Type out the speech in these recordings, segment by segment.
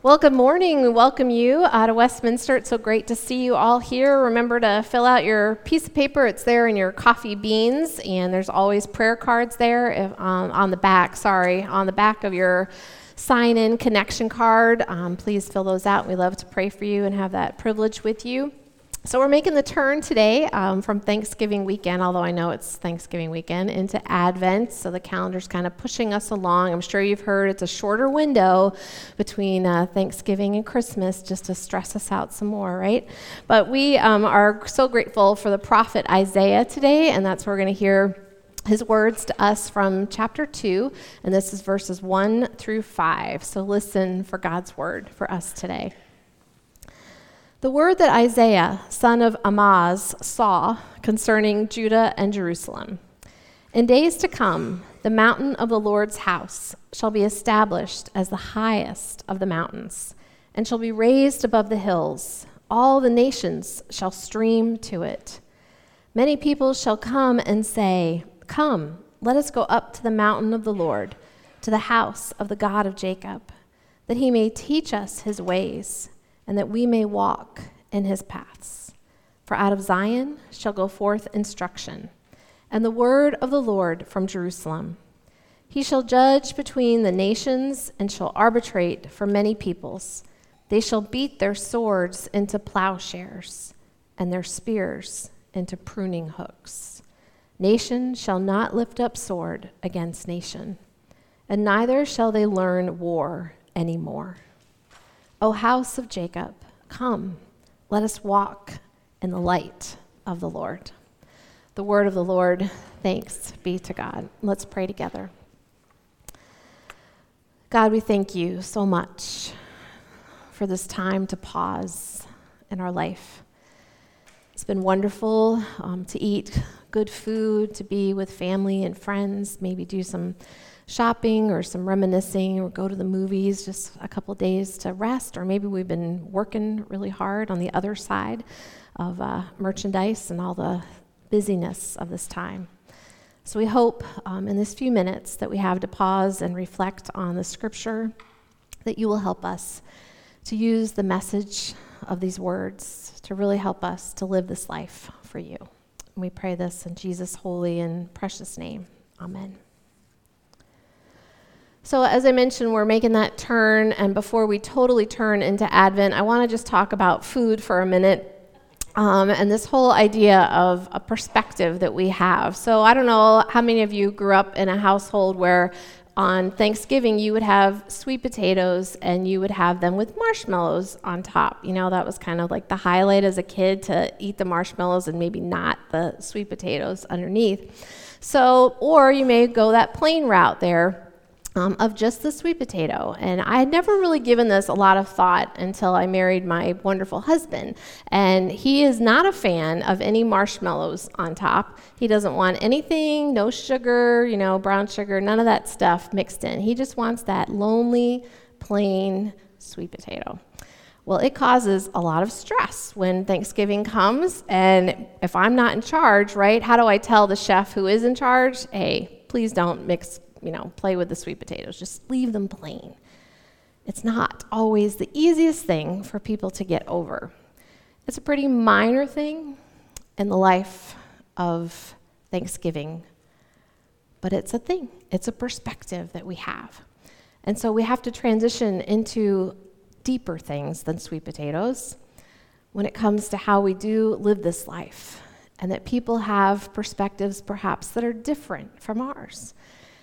Well, good morning. We welcome you out of Westminster. It's so great to see you all here. Remember to fill out your piece of paper. It's there in your coffee beans, and there's always prayer cards there on the back of your sign-in connection card. Please fill those out. We love to pray for you and have that privilege with you. So we're making the turn today from Thanksgiving weekend, although I know it's Thanksgiving weekend, into Advent. So the calendar's kind of pushing us along. I'm sure you've heard it's a shorter window between Thanksgiving and Christmas, just to stress us out some more, right? But we are so grateful for the prophet Isaiah today, and that's where we're going to hear his words to us from chapter 2, and this is verses 1 through 5. So listen for God's word for us today. The word that Isaiah, son of Amoz, saw concerning Judah and Jerusalem. In days to come, the mountain of the Lord's house shall be established as the highest of the mountains, and shall be raised above the hills. All the nations shall stream to it. Many people shall come and say, "Come, let us go up to the mountain of the Lord, to the house of the God of Jacob, that he may teach us his ways, and that we may walk in his paths. For out of Zion shall go forth instruction, and the word of the Lord from Jerusalem. He shall judge between the nations and shall arbitrate for many peoples. They shall beat their swords into plowshares and their spears into pruning hooks. Nation shall not lift up sword against nation, and neither shall they learn war any more. O house of Jacob, come, let us walk in the light of the Lord." The word of the Lord, thanks be to God. Let's pray together. God, we thank you so much for this time to pause in our life. It's been wonderful to eat good food, to be with family and friends, maybe do some shopping or some reminiscing or go to the movies, just a couple days to rest, or maybe we've been working really hard on the other side of merchandise and all the busyness of this time. So we hope in this few minutes that we have to pause and reflect on the scripture, that you will help us to use the message of these words to really help us to live this life for you. And we pray this in Jesus' holy and precious name. Amen. So as I mentioned, we're making that turn, and before we totally turn into Advent, I want to just talk about food for a minute, and this whole idea of a perspective that we have. So I don't know how many of you grew up in a household where on Thanksgiving you would have sweet potatoes and you would have them with marshmallows on top. You know, that was kind of like the highlight as a kid, to eat the marshmallows and maybe not the sweet potatoes underneath. So, or you may go that plain route there, of just the sweet potato. And I had never really given this a lot of thought until I married my wonderful husband. And he is not a fan of any marshmallows on top. He doesn't want anything, no sugar, brown sugar, none of that stuff mixed in. He just wants that lonely, plain sweet potato. Well, it causes a lot of stress when Thanksgiving comes. And if I'm not in charge, right, how do I tell the chef who is in charge, hey, please don't play with the sweet potatoes. Just leave them plain. It's not always the easiest thing for people to get over. It's a pretty minor thing in the life of Thanksgiving, but it's a thing. It's a perspective that we have. And so we have to transition into deeper things than sweet potatoes when it comes to how we do live this life, and that people have perspectives perhaps that are different from ours.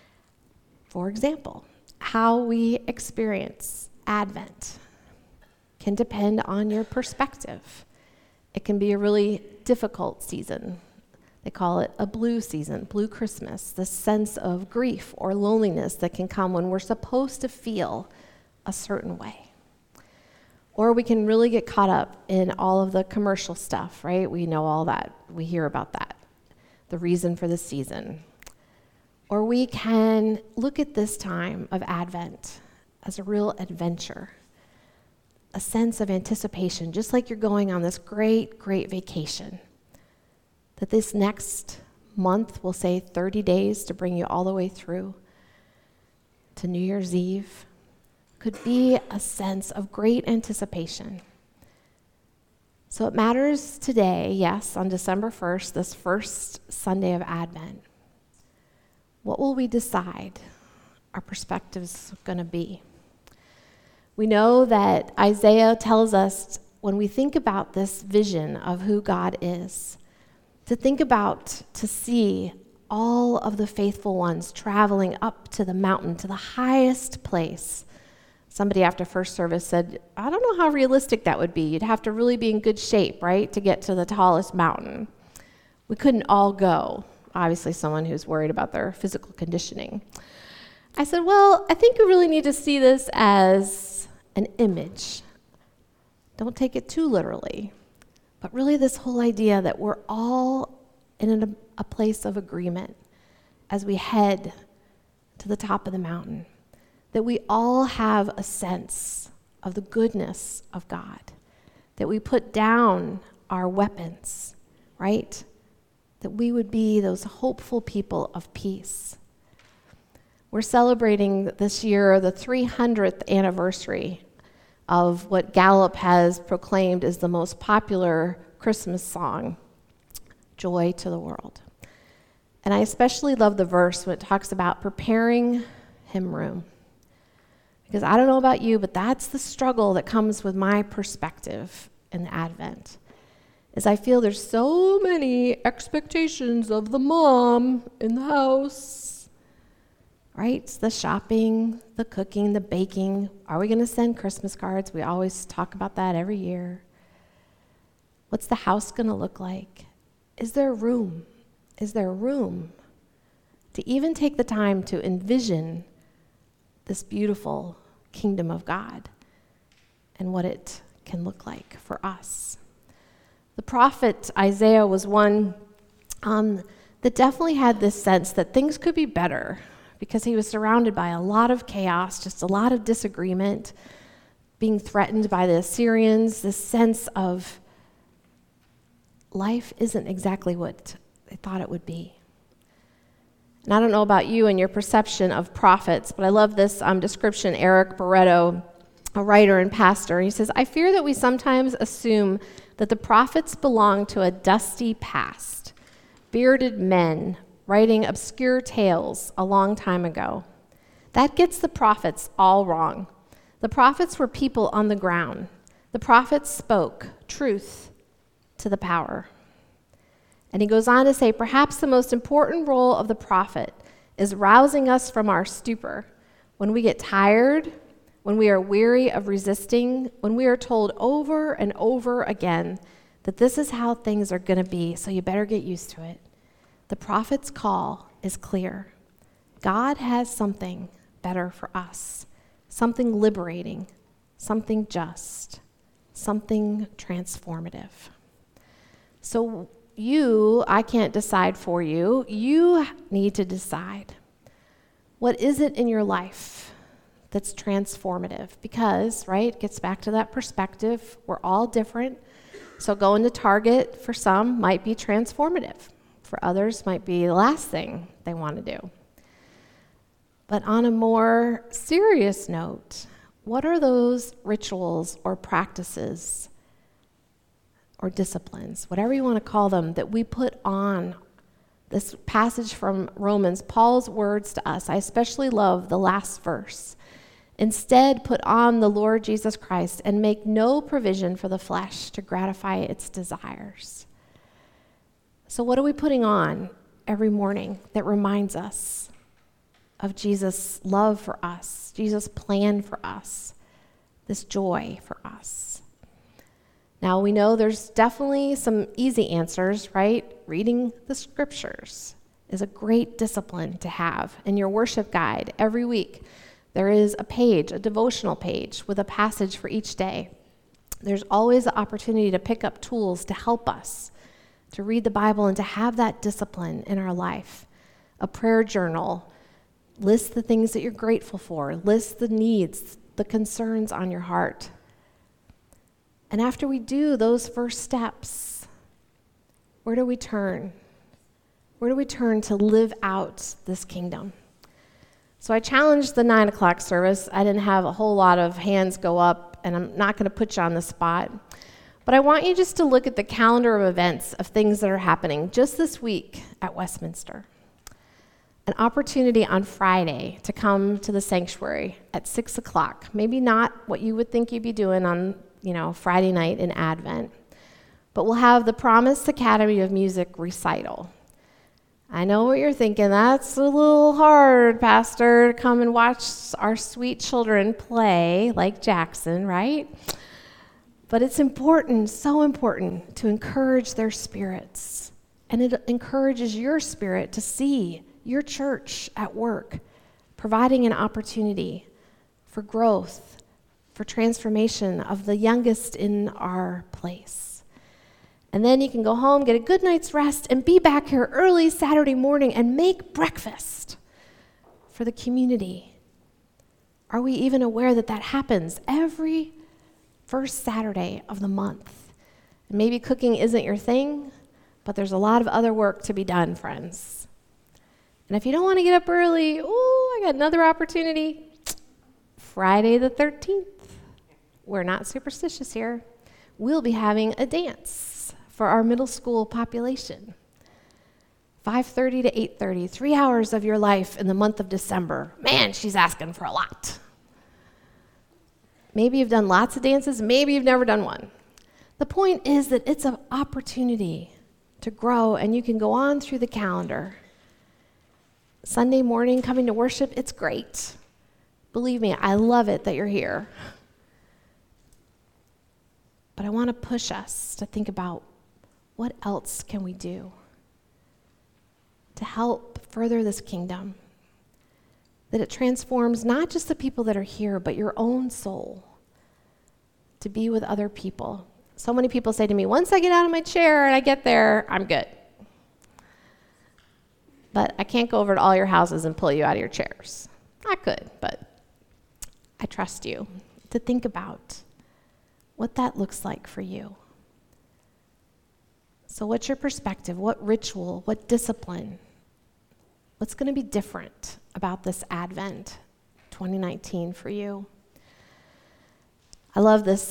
For example, how we experience Advent can depend on your perspective. It can be a really difficult season. They call it a blue season, blue Christmas, this sense of grief or loneliness that can come when we're supposed to feel a certain way. Or we can really get caught up in all of the commercial stuff, right? We know all that. We hear about that. The reason for the season. Or we can look at this time of Advent as a real adventure, a sense of anticipation, just like you're going on this great, great vacation. That this next month will say 30 days to bring you all the way through to New Year's Eve, could be a sense of great anticipation. So it matters today, yes, on December 1st, this first Sunday of Advent. What will we decide our perspective's going to be? We know that Isaiah tells us when we think about this vision of who God is, to see all of the faithful ones traveling up to the mountain, to the highest place. Somebody after first service said, I don't know how realistic that would be. You'd have to really be in good shape, right, to get to the tallest mountain. We couldn't all go. Obviously, someone who's worried about their physical conditioning. I said, well, I think you really need to see this as an image. Don't take it too literally. But really this whole idea that we're all in a place of agreement as we head to the top of the mountain. That we all have a sense of the goodness of God. That we put down our weapons, right? That we would be those hopeful people of peace. We're celebrating this year the 300th anniversary of what Gallup has proclaimed is the most popular Christmas song, Joy to the World. And I especially love the verse when it talks about preparing him room. Because I don't know about you, but that's the struggle that comes with my perspective in the Advent. Is I feel there's so many expectations of the mom in the house, right? The shopping, the cooking, the baking. Are we going to send Christmas cards? We always talk about that every year. What's the house going to look like? Is there room? Is there room to even take the time to envision this beautiful kingdom of God and what it can look like for us? The prophet Isaiah was one that definitely had this sense that things could be better because he was surrounded by a lot of chaos, just a lot of disagreement, being threatened by the Assyrians, this sense of life isn't exactly what they thought it would be. And I don't know about you and your perception of prophets, but I love this description. Eric Barreto, a writer and pastor, he says, I fear that we sometimes assume that the prophets belong to a dusty past, bearded men writing obscure tales a long time ago. That gets the prophets all wrong. The prophets were people on the ground. The prophets spoke truth to the power. And he goes on to say, perhaps the most important role of the prophet is rousing us from our stupor. When we get tired, when we are weary of resisting, when we are told over and over again that this is how things are going to be, so you better get used to it. The prophet's call is clear. God has something better for us, something liberating, something just, something transformative. So I can't decide for you. You need to decide. What is it in your life that's transformative? Because, right, it gets back to that perspective. We're all different. So going to Target for some might be transformative. For others might be the last thing they want to do. But on a more serious note, what are those rituals or practices or disciplines, whatever you want to call them, that we put on? This passage from Romans, Paul's words to us, I especially love the last verse. Instead, put on the Lord Jesus Christ and make no provision for the flesh to gratify its desires. So what are we putting on every morning that reminds us of Jesus' love for us, Jesus' plan for us, this joy for us? Now, we know there's definitely some easy answers, right? Reading the scriptures is a great discipline to have. In your worship guide, every week, there is a page, a devotional page, with a passage for each day. There's always the opportunity to pick up tools to help us to read the Bible and to have that discipline in our life. A prayer journal. List the things that you're grateful for. List the needs, the concerns on your heart. And after we do those first steps, where do we turn? Where do we turn to live out this kingdom? So I challenged the 9 o'clock service. I didn't have a whole lot of hands go up, and I'm not going to put you on the spot. But I want you just to look at the calendar of events of things that are happening just this week at Westminster. An opportunity on Friday to come to the sanctuary at 6 o'clock. Maybe not what you would think you'd be doing on, Friday night in Advent. But we'll have the Promise Academy of Music recital. I know what you're thinking. That's a little hard, Pastor, to come and watch our sweet children play like Jackson, right? But it's important, so important, to encourage their spirits. And it encourages your spirit to see your church at work, providing an opportunity for growth, for transformation of the youngest in our place. And then you can go home, get a good night's rest, and be back here early Saturday morning and make breakfast for the community. Are we even aware that that happens every first Saturday of the month? And maybe cooking isn't your thing, but there's a lot of other work to be done, friends. And if you don't want to get up early, I got another opportunity. Friday the 13th. We're not superstitious here. We'll be having a dance for our middle school population. 5:30 to 8:30, 3 hours of your life in the month of December. Man, she's asking for a lot. Maybe you've done lots of dances, maybe you've never done one. The point is that it's an opportunity to grow, and you can go on through the calendar. Sunday morning, coming to worship, it's great. Believe me, I love it that you're here. But I want to push us to think about what else can we do to help further this kingdom, that it transforms not just the people that are here, but your own soul to be with other people. So many people say to me, once I get out of my chair and I get there, I'm good. But I can't go over to all your houses and pull you out of your chairs. I could, but I trust you to think about what that looks like for you. So what's your perspective? What ritual? What discipline? What's going to be different about this Advent 2019 for you? I love this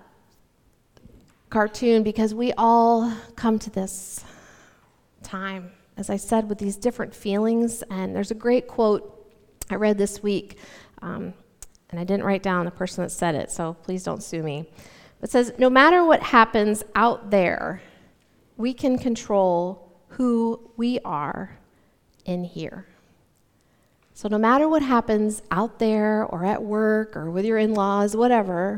cartoon because we all come to this time, as I said, with these different feelings. And there's a great quote I read this week, and I didn't write down the person that said it, so please don't sue me. It says, no matter what happens out there, we can control who we are in here. So no matter what happens out there or at work or with your in-laws, whatever,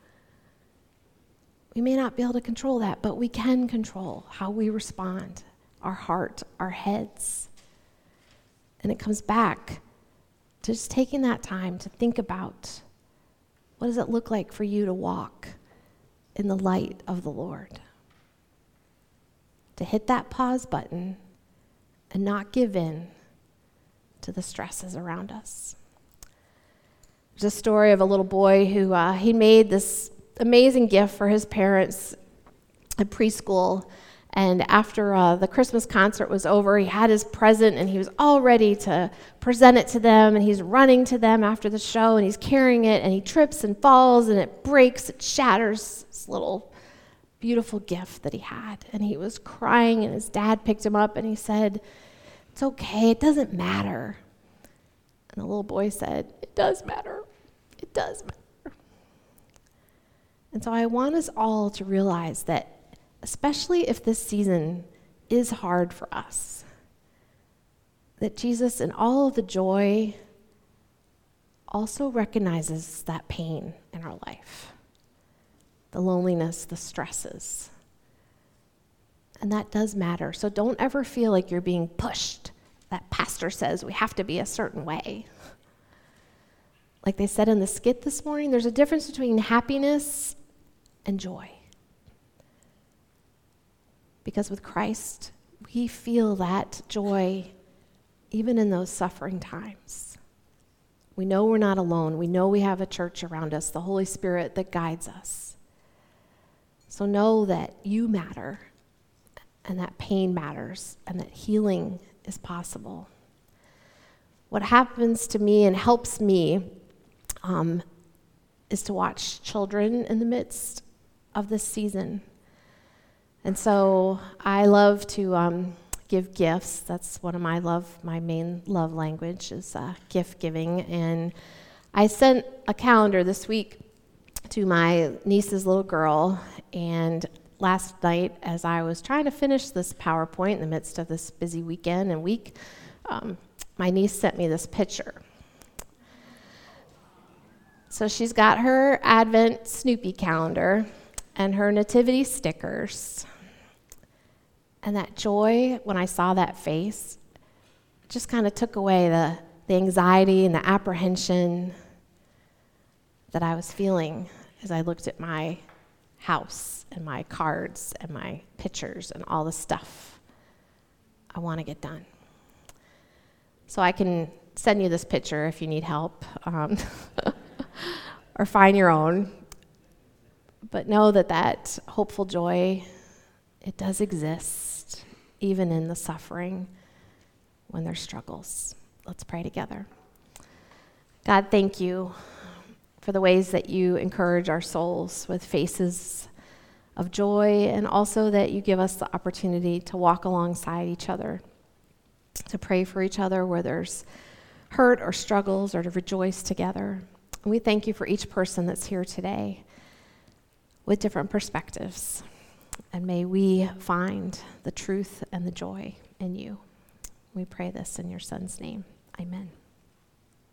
we may not be able to control that, but we can control how we respond, our heart, our heads. And it comes back to just taking that time to think about, what does it look like for you to walk in the light of the Lord? To hit that pause button and not give in to the stresses around us. There's a story of a little boy who he made this amazing gift for his parents at preschool. And after the Christmas concert was over, he had his present and he was all ready to present it to them. And he's running to them after the show and he's carrying it and he trips and falls and it breaks, it shatters this little beautiful gift that he had. And he was crying and his dad picked him up and he said, it's okay, it doesn't matter. And the little boy said, it does matter. It does matter. And so I want us all to realize that, especially if this season is hard for us, that Jesus, in all of the joy, also recognizes that pain in our life, the loneliness, the stresses. And that does matter. So don't ever feel like you're being pushed. That pastor says we have to be a certain way. Like they said in the skit this morning, there's a difference between happiness and joy. Because with Christ, we feel that joy even in those suffering times. We know we're not alone. We know we have a church around us, the Holy Spirit that guides us. So know that you matter, and that pain matters, and that healing is possible. What happens to me and helps me is to watch children in the midst of this season. And so I love to give gifts. That's one of my main love language is gift giving. And I sent a calendar this week to my niece's little girl, and last night as I was trying to finish this PowerPoint in the midst of this busy weekend and week, my niece sent me this picture. So she's got her Advent Snoopy calendar and her nativity stickers. And that joy, when I saw that face, just kind of took away the anxiety and the apprehension that I was feeling as I looked at my house and my cards and my pictures and all the stuff I want to get done. So I can send you this picture if you need help. Or find your own. But know that hopeful joy, it does exist, even in the suffering, when there's struggles. Let's pray together. God, thank you for the ways that you encourage our souls with faces of joy, and also that you give us the opportunity to walk alongside each other, to pray for each other where there's hurt or struggles, or to rejoice together. And we thank you for each person that's here today with different perspectives. And may we find the truth and the joy in you. We pray this in your Son's name. Amen.